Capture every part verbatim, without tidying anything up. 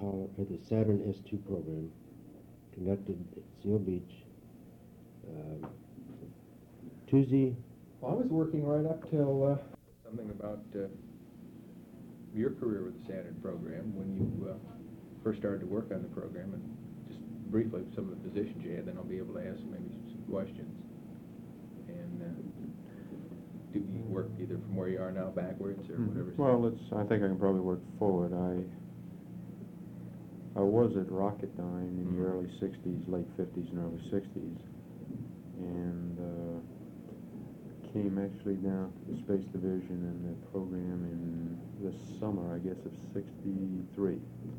Apollo, or the Saturn S two program conducted at Seal Beach um, Tuesday. Well, I was working right up till uh, something about uh, your career with the Saturn program when you uh, first started to work on the program, and just briefly some of the positions you had. Then I'll be able to ask maybe some questions. And uh, do you work either from where you are now backwards or Mm-hmm. whatever? Well, let's. I think I can probably work forward. I I was at Rocketdyne in the early sixties, late fifties and early sixties, and uh, came actually down to the Space Division and the program in the summer, I guess, of sixty-three.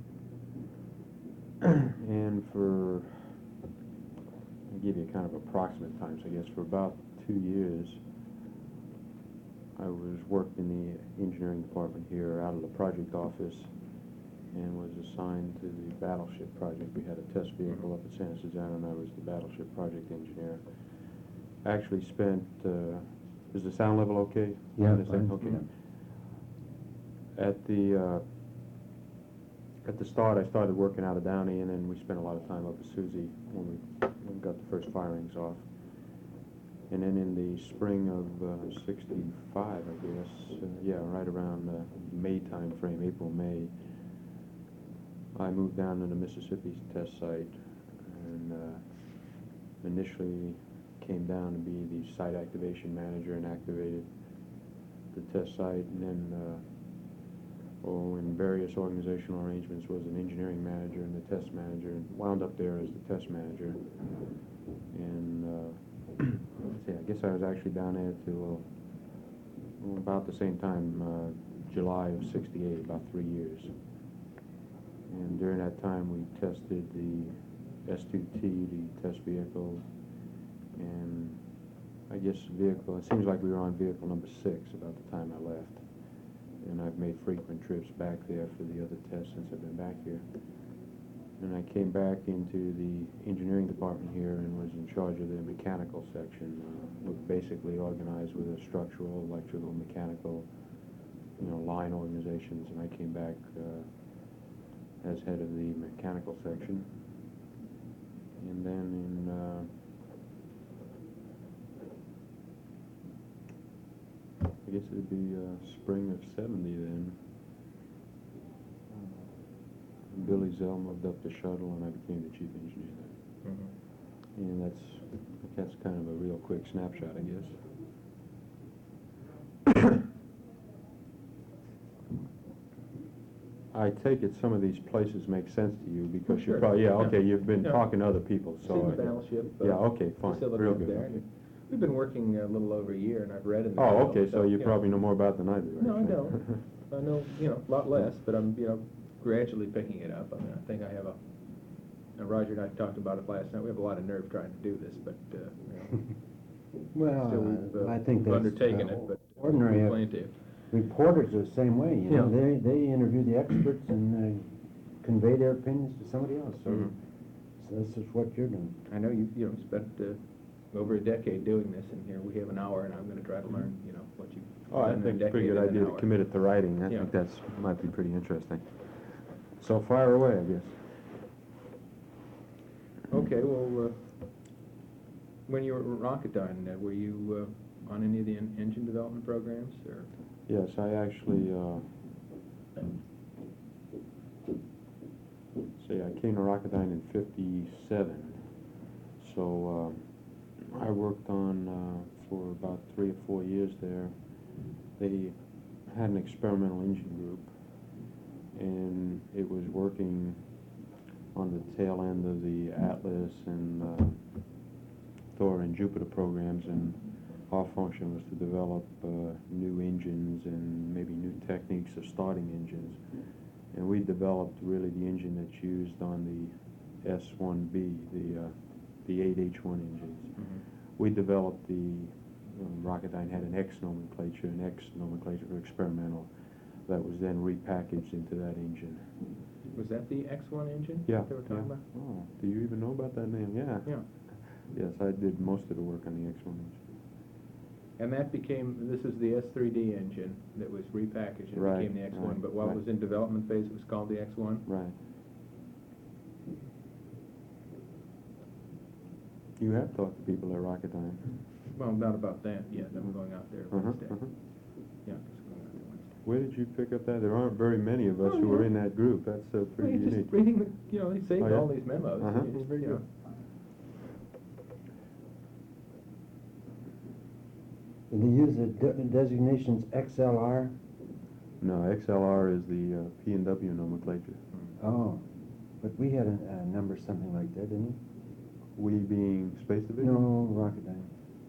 And for, I'll give you kind of approximate times, I guess, for about two years, I was worked in the engineering department here out of the project office and was assigned to the battleship project. We had a test vehicle up at Santa Susana, and I was the battleship project engineer. I actually spent, uh, is the sound level okay? Yeah, Understand? fine. Okay. At the, uh, at the start, I started working out of Downey, and then we spent a lot of time up at Suzie when we, when we got the first firings off. And then in the spring of uh, sixty-five, I guess, uh, yeah, right around uh, May time frame, April, May, I moved down to the Mississippi test site, and uh, initially came down to be the site activation manager and activated the test site, and then uh, oh, in various organizational arrangements was an engineering manager and the test manager, and wound up there as the test manager. And uh, let's see, I guess I was actually down there till uh, about the same time, uh, July of sixty-eight, about three years. And during that time, we tested the S two T, the test vehicle, and I guess vehicle, it seems like we were on vehicle number six about the time I left. And I've made frequent trips back there for the other tests since I've been back here. And I came back into the engineering department here and was in charge of the mechanical section. Uh, we're basically organized with a structural, electrical, mechanical, you know, line organizations, and I came back uh, as head of the mechanical section. And then in uh, I guess it'd be uh, spring of seventy then, Billy Zell moved up the shuttle and I became the chief engineer there. Mm-hmm. And that's that's kind of a real quick snapshot, I guess. I take it some of these places make sense to you because Sure. you probably, yeah, Yeah. okay, you've been Yeah. talking to other people, so. Seen the I- battleship. Uh, Yeah, okay, fine, facility real up good. there. Okay. We've been working a little over a year, and I've read in the Oh, manual, okay, so you yeah. probably know more about it than I do. No, I actually. don't. I know, you know, a lot less, but I'm, you know, gradually picking it up. I mean, I think I have a, now Roger and I talked about it last night, we have a lot of nerve trying to do this, but, uh, you know, Well, still we've, uh, uh, I think we've that's undertaken uh, it, but ordinary. we uh, plan to. Reporters are the same way, you know. Yeah. They they interview the experts and uh, convey their opinions to somebody else. So, Mhm. so this is what you're doing. I know you, you know, spent uh, over a decade doing this, and here we have an hour, and I'm going to try to learn, you know, what you've Oh, I done in a think it's a pretty decade good in an idea to hour. commit it to writing. I Yeah. think that's, might be pretty interesting. So fire away, I guess. Okay, well, uh, when you were at Rocketdyne, uh, were you uh, on any of the en engine development programs, or? Yes, I actually, uh, see, I came to Rocketdyne in fifty-seven. So uh, I worked on, uh, for about three or four years there. They had an experimental engine group, and it was working on the tail end of the Atlas and uh, Thor and Jupiter programs, and our function was to develop uh, new engines and maybe new techniques of starting engines. And we developed really the engine that's used on the S one B, the uh, the eight H one engines. Mm-hmm. We developed the, um, Rocketdyne had an X nomenclature, an X nomenclature for experimental, that was then repackaged into that engine. Was that the X one engine Yeah. that they were talking yeah. about? Oh, do you even know about that name? Yeah. Yeah. Yes, I did most of the work on the X one engine. And that became, this is the S three D engine that was repackaged and Right, became the X one, right, but while right. it was in development phase, it was called the X one? Right. You have talked to people at Rocketdyne. Well, not about that yet, I'm going out there Uh-huh, Wednesday. uh-huh. Yeah, just going out there Wednesday. Where did you pick up that? There aren't very many of us Oh, who are yeah. in that group. That's uh, Well, pretty you're unique. just reading the, you know, they saved Oh, yeah? all these memos. Uh-huh. and you just, Very you good. know. Do they use the de- designations X L R? No, X L R is the uh, P and W nomenclature. Oh, but we had a, a number something like that, didn't We being Space we? Division? No, Rocketdyne.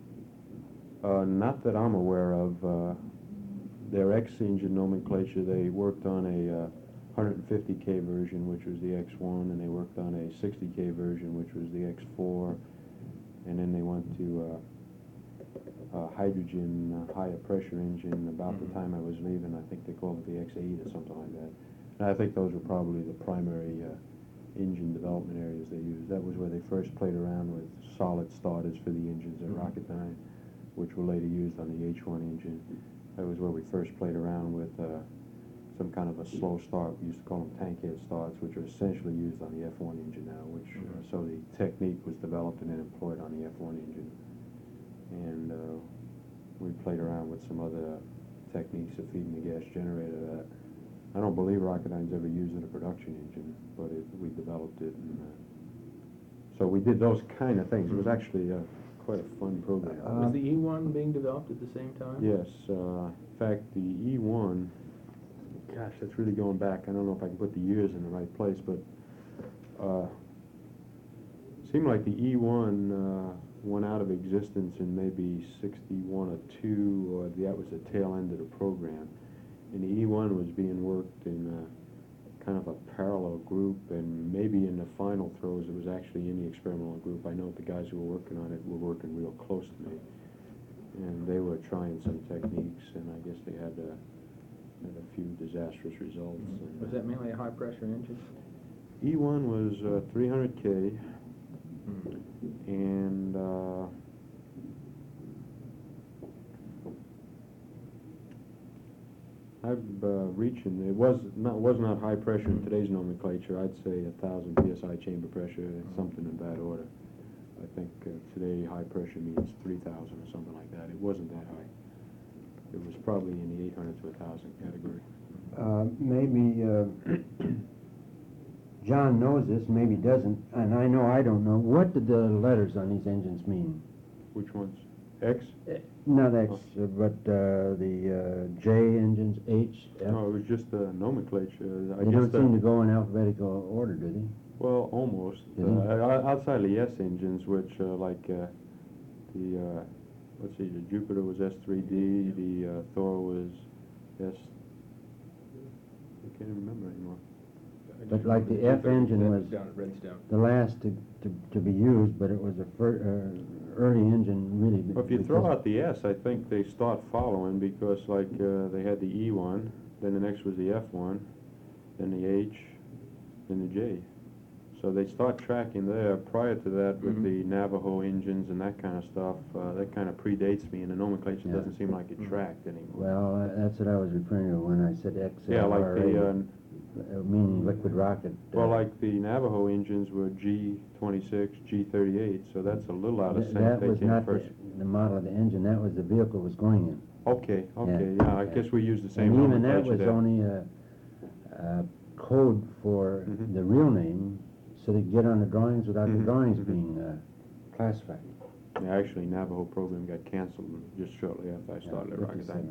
Uh, not that I'm aware of. Uh, their X engine nomenclature, they worked on a uh, one hundred fifty K version, which was the X one, and they worked on a sixty K version, which was the X four, and then they went to uh, a hydrogen uh, higher pressure engine about Mhm. the time I was leaving. I think they called it the X eight or something like that. And I think those were probably the primary uh, engine development areas they used. That was where they first played around with solid starters for the engines at Mhm. Rocketdyne, which were later used on the H one engine. That was where we first played around with uh, some kind of a slow start. We used to call them tank head starts, which are essentially used on the F one engine now, which, uh, Mhm. so the technique was developed and then employed on the F one engine. And uh, we played around with some other techniques of feeding the gas generator that I don't believe Rocketdyne's ever used in a production engine, but it, we developed it. And, uh, so we did those kind of things. It was actually uh, quite a fun program. Uh, Was the E one being developed at the same time? Yes, uh, in fact, the E one, gosh, that's really going back. I don't know if I can put the years in the right place, but uh, seemed like the E one uh, went out of existence in maybe sixty-one or two, or that was the tail end of the program. And the E one was being worked in uh, kind of a parallel group, and maybe in the final throes, it was actually in the experimental group. I know the guys who were working on it were working real close to me, and they were trying some techniques, and I guess they had, uh, had a few disastrous results. Mhm. And, Was that mainly a high-pressure engine? E one was uh, three hundred K, Mhm. and uh, I've uh, reaching, it was not, was not high pressure in today's nomenclature. I'd say a thousand P S I chamber pressure, something in that order. I think uh, today high pressure means three thousand or something like that. It wasn't that high. It was probably in the eight hundred to one thousand category. Uh, maybe uh, John knows this, maybe doesn't, and I know I don't know. What did the letters on these engines mean? Which ones? X? Not X, uh, but uh, the uh, J engines, H, F. No, it was just the nomenclature. I They guess don't the, seem to go in alphabetical order, do they? Well, almost. Did Uh, he? o- outside of the S engines, which uh, like uh, the, uh, let's see, the Jupiter was S three D, the uh, Thor was S, I can't even remember anymore. I just But like remember the F Jupiter engine that was down at Redstone. the last to, to, to be used, but it was a fir- uh, early engine, really. be- Well, if you throw because- out the S, I think they start following because like uh, they had the E one, then the next was the F one, then the H, then the J. So they start tracking there. Prior to that, with Mhm. the Navajo engines and that kind of stuff, uh, that kind of predates me, and the nomenclature Yeah. doesn't seem like it Mhm. tracked anymore. Well, uh, that's what I was referring to when I said X L R A. Yeah, like the, uh, uh, meaning liquid rocket. uh, well, like the Navajo engines were G twenty-six, G thirty-eight, so that's a little out of th- sync. That They was came not the, first. the model of the engine, that was the vehicle was going in. Okay, okay, yeah, I Yeah. guess we use the same And even that nomenclature was there. only a, a code for Mhm. the real name, so they could get on the drawings without the Mhm, drawings mhm. being uh, classified. Yeah, actually, Navajo program got canceled just shortly after I started at Rocketdyne. fifty-seven.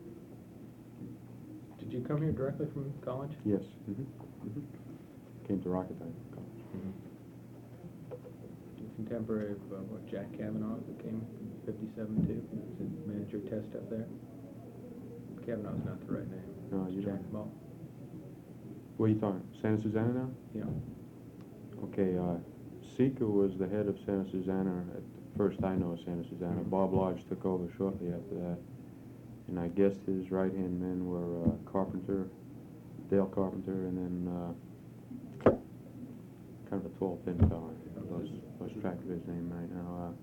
Mhm. Did you come here directly from college? Yes. mhm, mhm. Came to Rocketdyne College. Contemporary of uh, what, Jack Kavanaugh, who came in fifty-seven too, was a manager test up there. Kavanaugh's not the right name. No, you Jack don't. Mull. What are you talking, Santa Susana now? Yeah. Okay, uh, Sika was the head of Santa Susana at first I know of Santa Susana. Mhm. Bob Lodge took over shortly after that. And I guess his right-hand men were uh, Carpenter, Dale Carpenter, and then uh, kind of a tall, thin fellow. I lost, lost track of his name right now.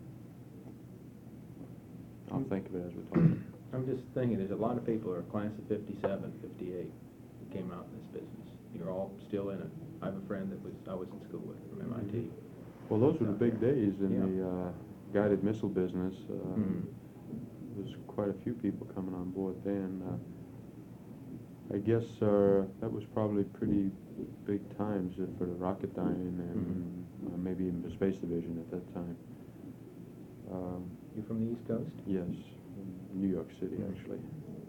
Uh, I'll think of it as we're talking. I'm just thinking, there's a lot of people who are class of fifty-seven, fifty-eight, who came out in this business. You're all still in it. I have a friend that was, I was in school with from M I T. Well, those were the big days in Yeah. the uh, guided missile business. Uh, Mhm. There's quite a few people coming on board then. Uh, I guess uh, that was probably pretty big times uh, for the Rocketdyne and uh, maybe even the Space Division at that time. Um, You from the East Coast? yes, New York City Mhm. actually.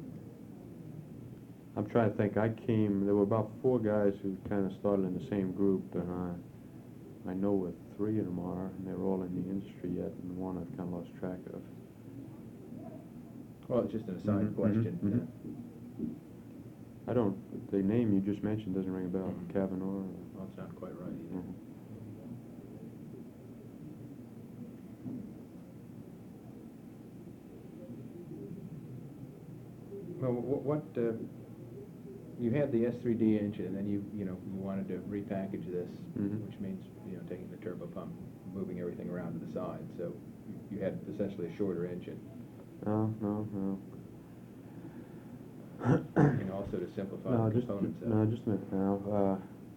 I'm trying to think. I came. There were about four guys who kind of started in the same group, and I, I know where three of them are, and they're all in the industry yet, and one I've kind of lost track of. Well, it's just an aside Mhm, question. mhm, mhm. uh, I don't. The name you just mentioned doesn't ring a bell. Mhm. Kavanaugh. Or, Well, it's not quite right either. Mhm. Well, wh- what, uh, you had the S three D engine, and then you, you know, you wanted to repackage this, Mhm. which means, you know, taking the turbo pump, moving everything around to the side, so you had essentially a shorter engine. No, no, no. And also to simplify no, the just components of no, it. just a minute now. Uh,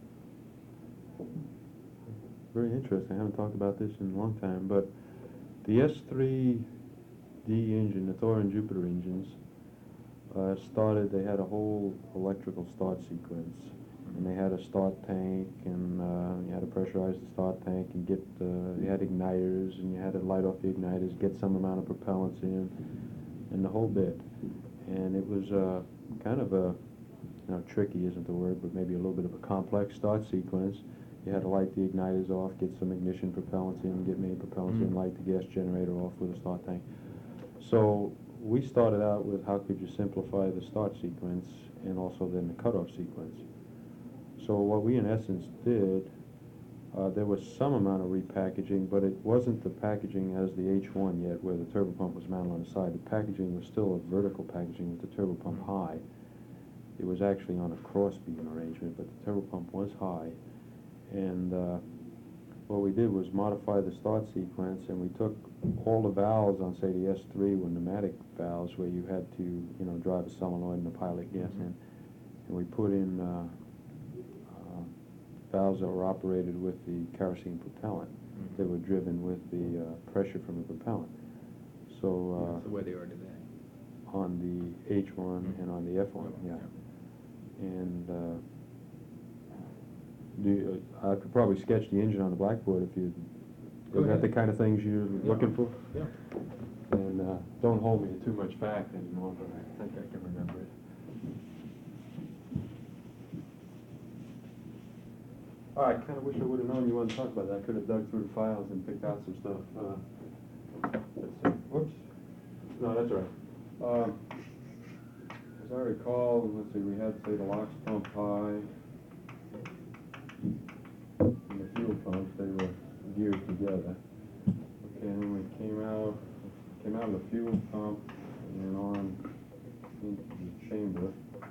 very interesting. I haven't talked about this in a long time, but the S three D engine, the Thor and Jupiter engines, uh, started. They had a whole electrical start sequence, and they had a start tank, and uh, you had to pressurize the start tank and get. Uh, you had igniters, and you had to light off the igniters, get some amount of propellants in, and the whole bit. And it was uh, kind of a, you know, tricky isn't the word, but maybe a little bit of a complex start sequence. You had to light the igniters off, get some ignition propellants in, get main propellants in, Mhm. light the gas generator off with a start tank. So we started out with how could you simplify the start sequence and also then the cutoff sequence. So what we in essence did, uh, there was some amount of repackaging, but it wasn't the packaging as the H one yet where the turbo pump was mounted on the side. The packaging was still a vertical packaging with the turbo pump high. It was actually on a cross beam arrangement, but the turbo pump was high. And uh, what we did was modify the start sequence, and we took all the valves on, say, the S three were pneumatic valves where you had to, you know, drive a solenoid and the pilot gas Mhm. in. And we put in uh, uh, valves that were operated with the kerosene propellant. Mhm. They were driven with the uh, pressure from the propellant. So uh, That's the way they are today. on the H one Mhm. and on the F one, yeah. And uh, do you, I could probably sketch the engine on the blackboard if you, Go is that ahead. the kind of things you're Yeah. looking for? Yeah. And uh, don't hold me to too much fact anymore, but I think I can remember it. All right, kind of wish I would have known you wanted to talk about that. I could have dug through the files and picked out some stuff. Uh, let's see. Whoops. No, that's all right. Um, as I recall, let's see, we had, say, the LOX pump high and the fuel pumps. They were geared together. Okay, and then we came out, came out of the fuel pump and then on into the chamber.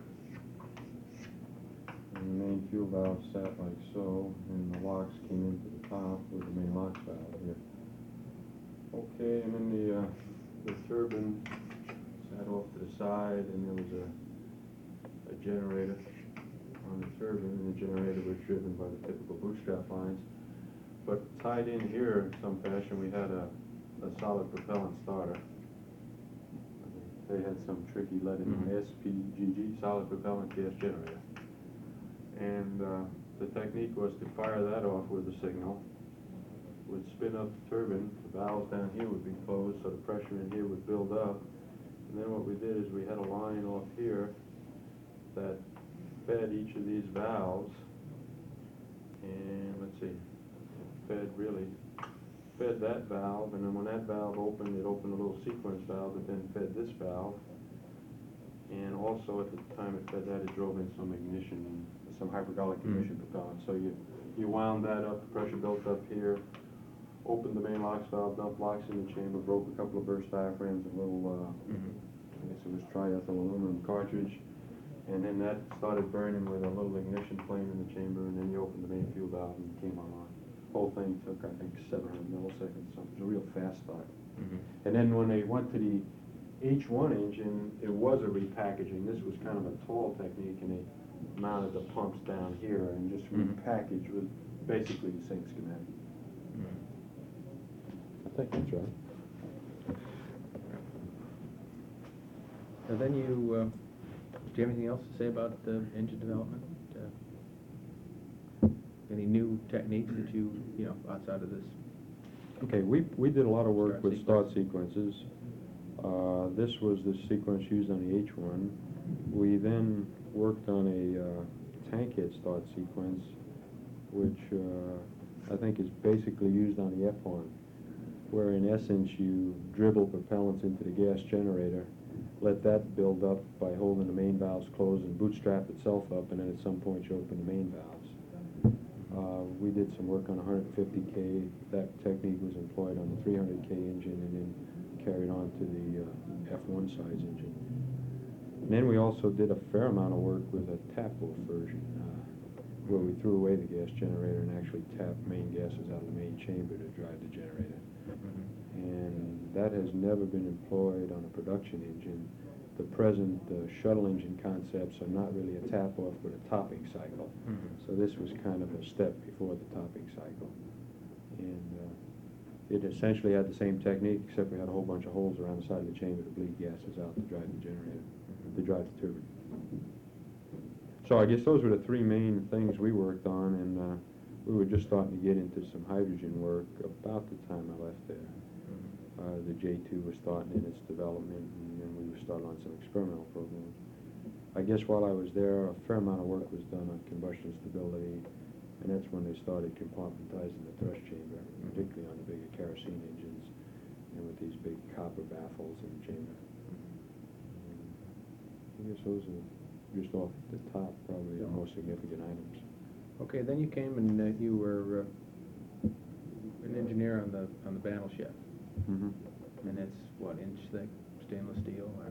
And the main fuel valve sat like so, and the LOX came into the top with the main LOX valve here. Okay, and then the, uh, the turbine sat off to the side, and there was a, a generator on the turbine, and the generator was driven by the typical bootstrap lines. But tied in here in some fashion, we had a, a solid propellant starter. They had some tricky letting on Mhm. S P G G, solid propellant gas generator. And uh, the technique was to fire that off with a signal, would spin up the turbine, the valves down here would be closed, so the pressure in here would build up. And then what we did is we had a line off here that fed each of these valves, and let's see, fed really, fed that valve, and then when that valve opened, it opened a little sequence valve that then fed this valve. And also at the time it fed that, it drove in some ignition, some hypergolic Mm. ignition propellant. So you, you wound that up, the pressure built up here, opened the main LOX valve, dumped LOX in the chamber, broke a couple of burst diaphragms, a little, uh, Mhm. I guess it was triethyl aluminum cartridge, and then that started burning with a little ignition flame in the chamber, and then you opened the main fuel valve and it came online. Whole thing took, I think, seven hundred milliseconds, something, it was a real fast start. Mhm. And then when they went to the H one engine, it was a repackaging. This was kind of a tall technique, and they mounted the pumps down here and just Mhm. repackaged with basically the same schematic. I think that's right. And then you, uh, do you have anything else to say about uh, engine development? Uh, Any new techniques that you, you know, outside of this? Okay, we, we did a lot of work Start with sequence. start sequences. Uh, this was the sequence used on the H one. We then worked on a uh, tank head start sequence, which uh, I think is basically used on the F one, where in essence you dribble propellants into the gas generator, let that build up by holding the main valves closed and bootstrap itself up, and then at some point you open the main valves. Uh, we did some work on one hundred fifty K. That technique was employed on the three hundred K engine and then carried on to the uh, F one size engine. And then we also did a fair amount of work with a tap-off version, uh, where we threw away the gas generator and actually tapped main gases out of the main chamber to drive the generator. And that has never been employed on a production engine. The present uh, shuttle engine concepts are not really a tap-off, but a topping cycle. Mhm. So this was kind of a step before the topping cycle. And uh, it essentially had the same technique, except we had a whole bunch of holes around the side of the chamber to bleed gases out to drive the generator, to drive the turbine. So I guess those were the three main things we worked on, and uh, we were just starting to get into some hydrogen work about the time I left there. Uh, the J two was starting in its development, and then we were starting on some experimental programs. I guess while I was there, a fair amount of work was done on combustion stability, and that's when they started compartmentizing the thrust chamber, particularly on the bigger kerosene engines, and with these big copper baffles in the chamber. I guess those are just off the top, probably the most significant items. Okay, then you came and uh, you were uh, an engineer on the on the battleship, Mm-hmm. and it's what, inch thick stainless steel, or?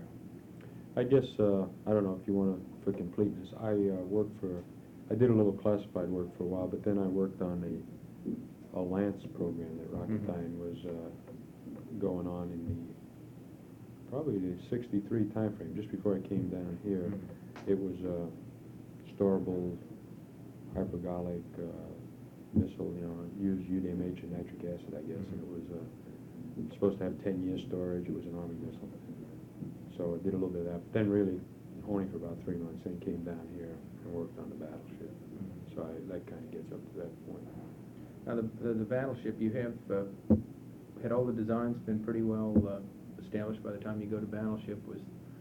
I guess, uh, I don't know if you want to, for completeness, I uh, worked for, I did a little classified work for a while, but then I worked on a, a Lance program that Rocketdyne was uh, going on in the, probably the sixty-three timeframe, just before I came down here. Mhm. It was a storable hypergolic uh, missile, you know, used U D M H and nitric acid, I guess, and it was uh, supposed to have ten years storage. It was an Army missile. So I did a little bit of that, but then really only for about three months, then came down here and worked on the battleship. So I, that kind of gets up to that point. Now, the, the, the battleship, you have, uh, had all the designs been pretty well uh, established by the time you go to battleship? Was,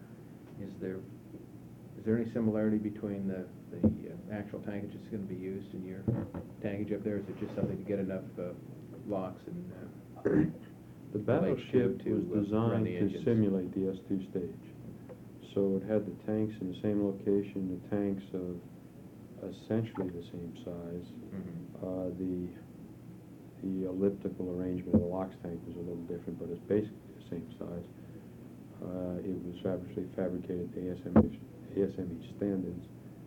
is there, is there any similarity between the, the uh, actual tankage that's going to be used in your tankage up there? Is it just something to get enough uh, locks and? Uh, The battleship to, was uh, run designed the to engines? simulate the S two stage. So it had the tanks in the same location, the tanks of essentially the same size. Mhm. Uh, the the elliptical arrangement of the LOX tank was a little different, but it's basically the same size. Uh, it was fabricated, fabricated to A S M E standards,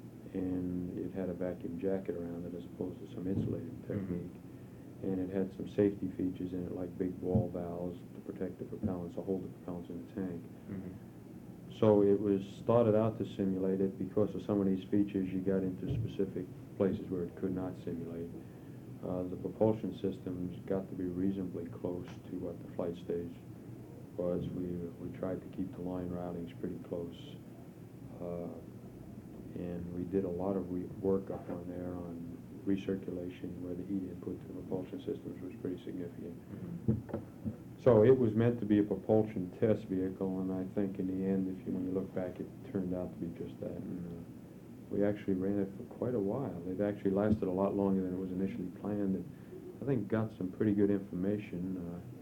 and it had a vacuum jacket around it as opposed to some insulated technique. And it had some safety features in it, like big wall valves to protect the propellants, to hold the propellants in the tank. Mhm. So it was started out to simulate it. Because of some of these features, you got into specific places where it could not simulate. Uh, the propulsion systems got to be reasonably close to what the flight stage was. We, we tried to keep the line routings pretty close. Uh, and we did a lot of re work up on there on recirculation, where the heat input to the propulsion systems was pretty significant. Mhm. So it was meant to be a propulsion test vehicle, and I think in the end, if you, when you look back, it turned out to be just that. And, uh, we actually ran it for quite a while. It actually lasted a lot longer than it was initially planned, and I think got some pretty good information.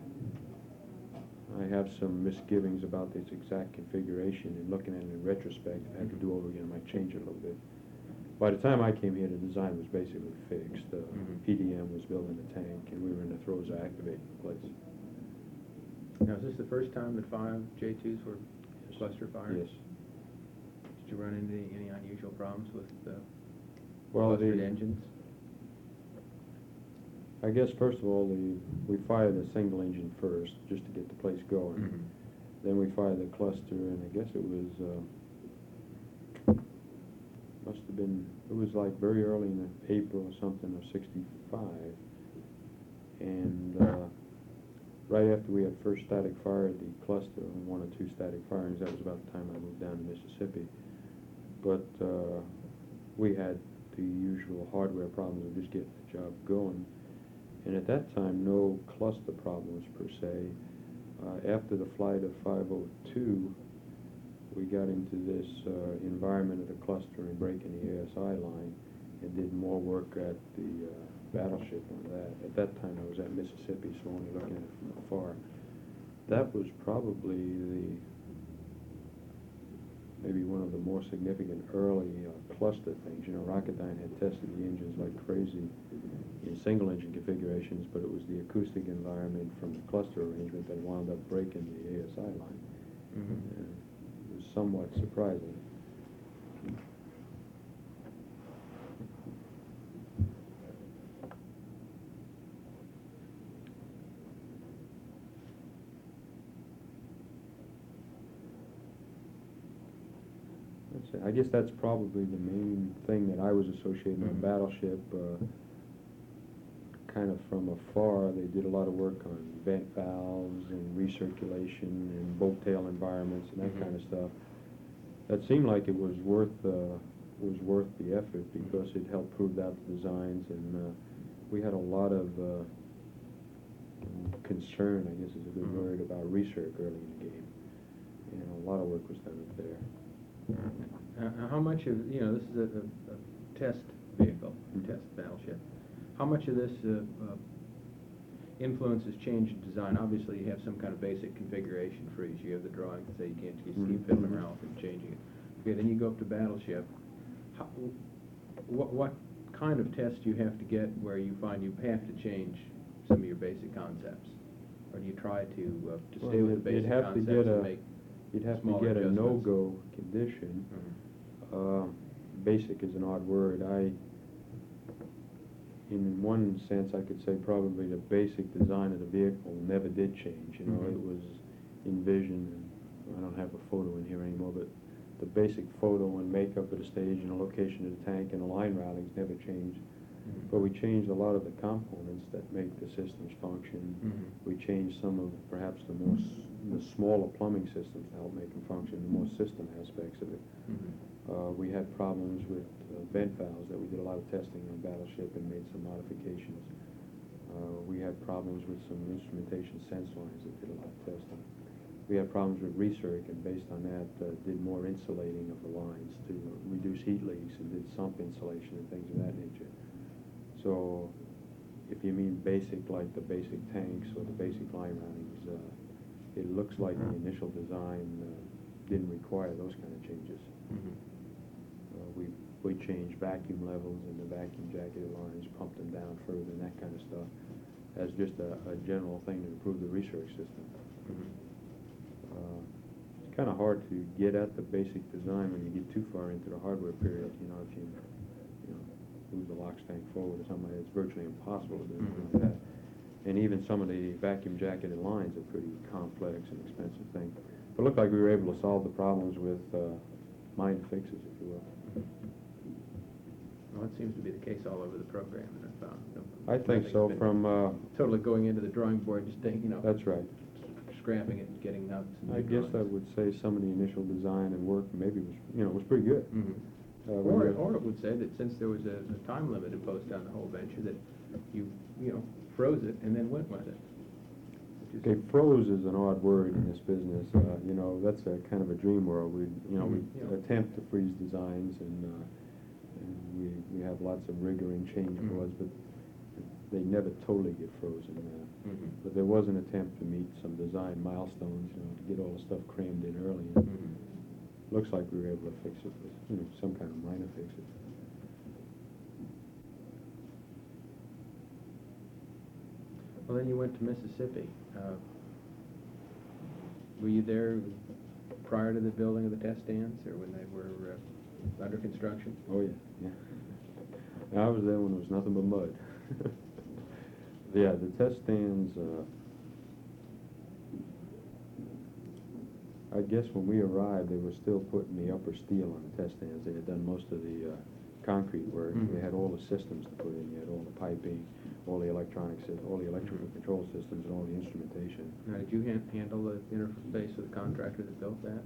Uh, I have some misgivings about this exact configuration, and looking at it in retrospect, if I had to do over again, I might change it a little bit. By the time I came here, the design was basically fixed. Uh, Mhm. P D M was building the tank, and we were in the throes of activating the place. Now, is this the first time that five J twos were cluster fired? Yes. Did you run into any, any unusual problems with uh, Well, clustered the, engines? I guess first of all, the we fired a single engine first, just to get the place going. Mhm. Then we fired the cluster, and I guess it was uh, must have been it was like very early in April or something of sixty-five, And uh, right after we had first static fired the cluster, one or two static firings, that was about the time I moved down to Mississippi. But uh, we had the usual hardware problems of just getting the job going. And at that time, no cluster problems per se. Uh, after the flight of five oh two, we got into this uh, environment of the cluster and breaking the A S I line and did more work at the uh, battleship on that. At that time, I was at Mississippi, so only looking at it from afar. That was probably the maybe one of the more significant early uh, cluster things. You know, Rocketdyne had tested the engines like crazy in single-engine configurations, but it was the acoustic environment from the cluster arrangement that wound up breaking the A S I line. Mm-hmm. And it was somewhat surprising. Let's see, I guess that's probably the main thing that I was associating with Mhm. Battleship. Uh, kind of from afar, they did a lot of work on vent valves and recirculation and boat tail environments and that Mhm. kind of stuff. That seemed like it was worth uh, was worth the effort because it helped prove out the designs, and uh, we had a lot of uh, concern, I guess is a good Mhm. word, about recirc early in the game. And a lot of work was done up there. Uh, how much of, you know, this is a, a, a test vehicle, Mhm. test battleship. How much of this uh, uh, influences change in design? Obviously, you have some kind of basic configuration freeze. You have the drawing that say you can't just keep Mhm. fiddling around with it and changing it. Okay, then you go up to battleship. How, what, what kind of test do you have to get where you find you have to change some of your basic concepts? Or do you try to, uh, to Well, stay with the you'd- basic you'd have to concepts get and a- make You'd have to smaller get a adjustments? no-go condition. Mhm. Uh, basic is an odd word. I, in one sense, I could say probably the basic design of the vehicle never did change. You know, Mhm. it was envisioned, and I don't have a photo in here anymore, but the basic photo and makeup of the stage and the location of the tank and the line routings never changed. Mhm. But we changed a lot of the components that make the systems function. Mhm. We changed some of perhaps the more s- the smaller plumbing systems to help make them function, the more system aspects of it. Mhm. Uh, we had problems with uh, vent valves that we did a lot of testing on Battleship and made some modifications. Uh, we had problems with some instrumentation sense lines that did a lot of testing. We had problems with recirc, and based on that, uh, did more insulating of the lines to reduce heat leaks and did sump insulation and things of that nature. So, if you mean basic, like the basic tanks or the basic line routings, uh, it looks like the initial design uh, didn't require those kind of changes. Mhm. Uh, we we changed vacuum levels in the vacuum jacketed lines, pumped them down further, and that kind of stuff, as just a, a general thing to improve the research system. Mhm. Uh, it's kind of hard to get at the basic design when you get too far into the hardware period. You know, if you you know move the lock stank forward or something, it's virtually impossible to do anything Mhm. like that. And even some of the vacuum jacketed lines are pretty complex and expensive things. But it looked like we were able to solve the problems with uh, minor fixes, if you will. Well, it seems to be the case all over the program, and I found. no- I think nothing's so. been From uh, Totally going into the drawing board, just taking, you know. that's right. Scrapping it and getting out some I new guess I drawings. would say some of the initial design and work maybe was, you know, was pretty good. Mhm. Uh, when Or, you- or it would say that since there was a, a time limit imposed on the whole venture, that you, you know, froze it and then went with it. Which is- Okay, froze is an odd word in this business. Uh, you know, that's a kind of a dream world. We, you know, we Mhm, yeah. attempt to freeze designs, and, uh, and we we have lots of rigor and change Mhm. boards, but they never totally get frozen. Uh, Mhm. But there was an attempt to meet some design milestones, you know, to get all the stuff crammed in early. And Mhm. looks like we were able to fix it with, you know, some kind of minor fixes. Well, then you went to Mississippi. Uh, Were you there prior to the building of the test stands, or when they were uh, under construction? Oh, yeah, yeah. I was there when it was nothing but mud. Yeah, the test stands, uh, I guess when we arrived, they were still putting the upper steel on the test stands. They had done most of the uh, concrete work. Mhm. They had all the systems to put in. You had all the piping, all the electronics, all the electrical control systems and all the instrumentation. Now, did you han- handle the interface with the contractor that built that?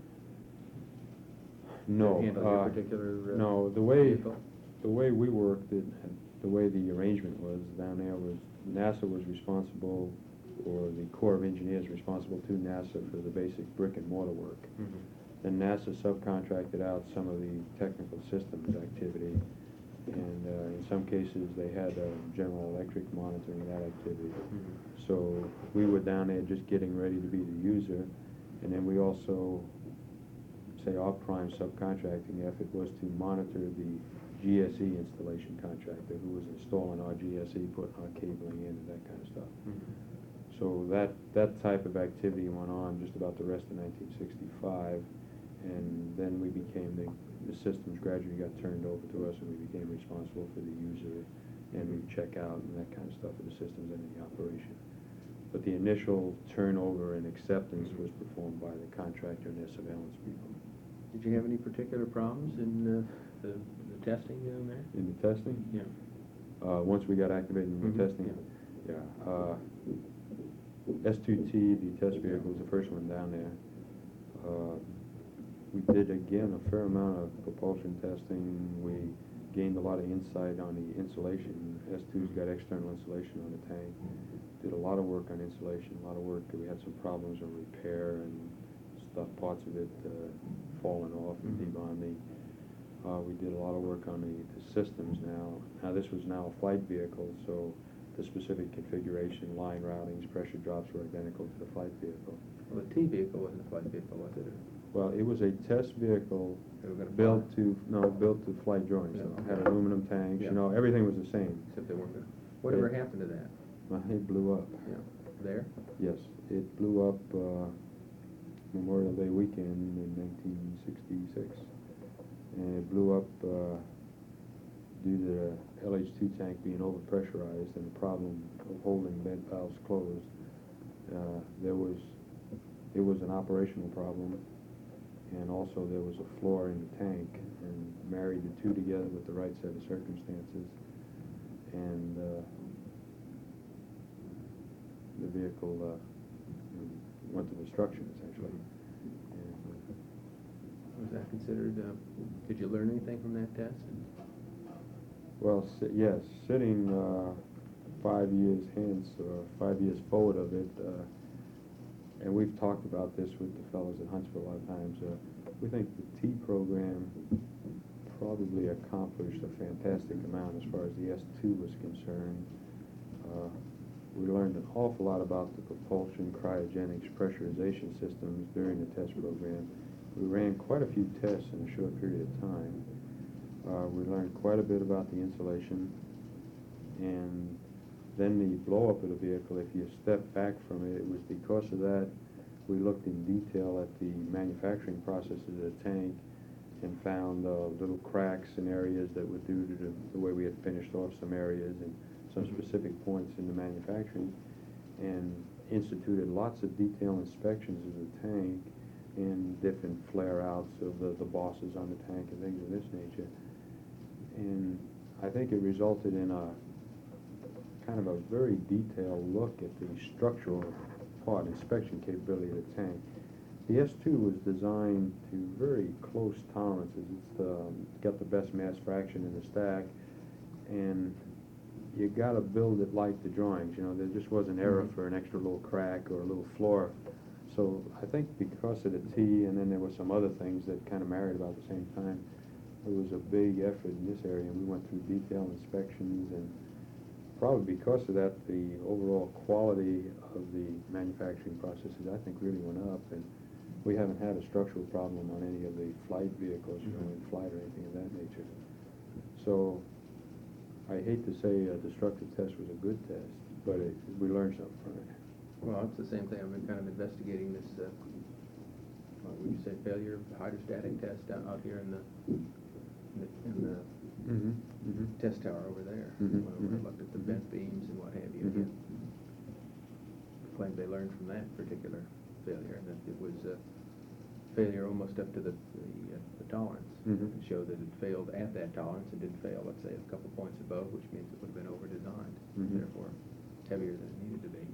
No, Handle your uh, particular, uh, no, the way, vehicle? the way we worked it, the way the arrangement was down there was NASA was responsible, or the Corps of Engineers responsible to NASA for the basic brick and mortar work. Mhm. Then NASA subcontracted out some of the technical systems activity, and uh, in some cases they had uh, General Electric monitoring that activity. Mhm. So we were down there just getting ready to be the user, and then we also, say our prime subcontracting effort was to monitor the G S E installation contractor who was installing our G S E, putting our cabling in and that kind of stuff. Mhm. So that, that type of activity went on just about the rest of nineteen sixty-five, and then we became, the, the systems gradually got turned over to us, and we became responsible for the user, and we check out and that kind of stuff for the systems and the operation. But the initial turnover and acceptance was performed by the contractor and their surveillance people. Did you have any particular problems in uh, the, the testing down there? In the testing? Yeah. Uh, once we got activated in the Mhm, testing, yeah. Uh, S two T, the test vehicle, was the first one down there. Uh, we did, again, a fair amount of propulsion testing. We gained a lot of insight on the insulation. S two's got external insulation on the tank. Did a lot of work on insulation, a lot of work. We had some problems on repair and stuff, parts of it uh, falling off and Mhm. debonding. Uh, we did a lot of work on the, the systems now. Now this was now a flight vehicle, so the specific configuration, line routings, pressure drops were identical to the flight vehicle. Well, the T vehicle wasn't a flight vehicle, was it? Well, it was a test vehicle They were gonna built fly? to, no, built to flight drawings. Yeah. It had aluminum tanks, Yeah. you know, everything was the same. Except they weren't gonna, whatever They- happened to that? Well, it blew up. Yeah. There? Yes, it blew up uh, Memorial Day weekend in nineteen sixty-six. And it blew up uh, due to the L H two tank being overpressurized and the problem of holding vent valves closed. Uh, there was, it was an operational problem, and also there was a flaw in the tank, and married the two together with the right set of circumstances, and uh, the vehicle uh, went to destruction, essentially. And, uh, Was that considered, uh, did you learn anything from that test? Well, si- yes, sitting uh, five years hence, or five years forward of it, uh, and we've talked about this with the fellows at Huntsville a lot of times, uh, we think the T program probably accomplished a fantastic amount as far as the S two was concerned. Uh, we learned an awful lot about the propulsion, cryogenics, pressurization systems during the test program. We ran quite a few tests in a short period of time. Uh, we learned quite a bit about the insulation, and then the blow-up of the vehicle, if you step back from it, it was because of that we looked in detail at the manufacturing processes of the tank and found uh, little cracks in areas that were due to the, the way we had finished off some areas and some specific points in the manufacturing, and instituted lots of detailed inspections of the tank and different flare-outs of the, the bosses on the tank and things of this nature. And I think it resulted in a kind of a very detailed look at the structural part inspection capability of the tank. The S two was designed to very close tolerances. It's um, got the best mass fraction in the stack, and you got to build it like the drawings. You know, there just wasn't error Mhm. for an extra little crack or a little floor. So I think because of the T, and then there were some other things that kind of married about the same time, it was a big effort in this area, and we went through detailed inspections, and probably because of that, the overall quality of the manufacturing processes, I think, really went up, and we haven't had a structural problem on any of the flight vehicles, you know, in flight or anything of that nature. So I hate to say a destructive test was a good test, but it, we learned something from it. Well, it's the same thing. I've been kind of investigating this, uh, what would you say, failure hydrostatic test out out here in the, in the, in the Mm-hmm. Mm-hmm. test tower over there. Mhm, When we mhm. looked at the bent beams and what have you. Mhm. Again, claimed they learned from that particular failure, and that it was a failure almost up to the, the, uh, the tolerance. Mhm. It showed that it failed at that tolerance and didn't fail, let's say, a couple points above, which means it would have been over-designed. Mhm. Mhm. therefore heavier than it needed to be.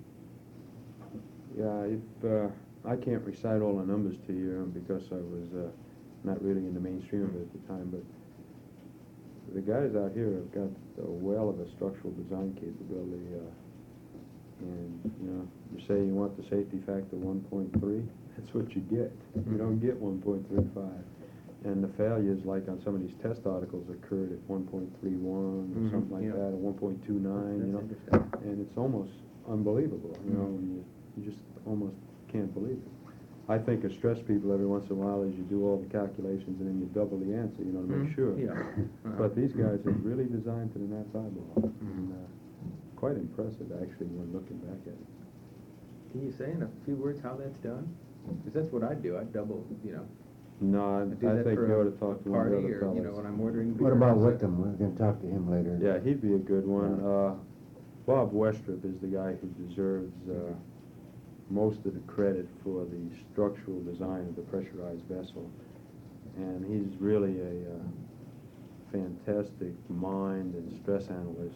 Yeah, if, uh, I can't recite all the numbers to you um, because I was uh, not really in the mainstream of it at the time, but the guys out here have got a well of a structural design capability. Uh, and, you know, you say you want the safety factor one point three, that's what you get. You don't get one point three five. And the failures, like on some of these test articles, occurred at one point three one or Mhm, something like yeah. that, or one point two nine, you That's know. interesting. And it's almost unbelievable, you know, Mhm. and you, you just almost can't believe it. I think of stress people every once in a while as you do all the calculations and then you double the answer, you know, to make Mhm, sure. yeah. Uh-huh. But these guys are really designed to the gnat's eyeball. Mhm. And, uh, quite impressive, actually, when looking back at it. Can you say in a few words how that's done? Because that's what I'd do. I'd double, you know, No, I, I'd do I that think for you a ought to talk to one of the party other or, you know, fellows. when I'm ordering beer. What about So- Wickham? We're gonna talk to him later. Yeah, he'd be a good one. Yeah. Uh, Bob Westrup is the guy who deserves uh, most of the credit for the structural design of the pressurized vessel. And he's really a uh, fantastic mind and stress analyst.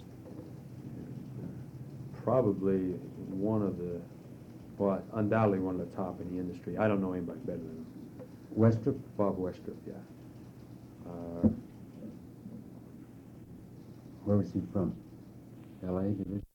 Probably one of the, well, undoubtedly one of the top in the industry. I don't know anybody better than him. Westrup? Bob Westrup, yeah. Uh, Where was he from? L A, did it?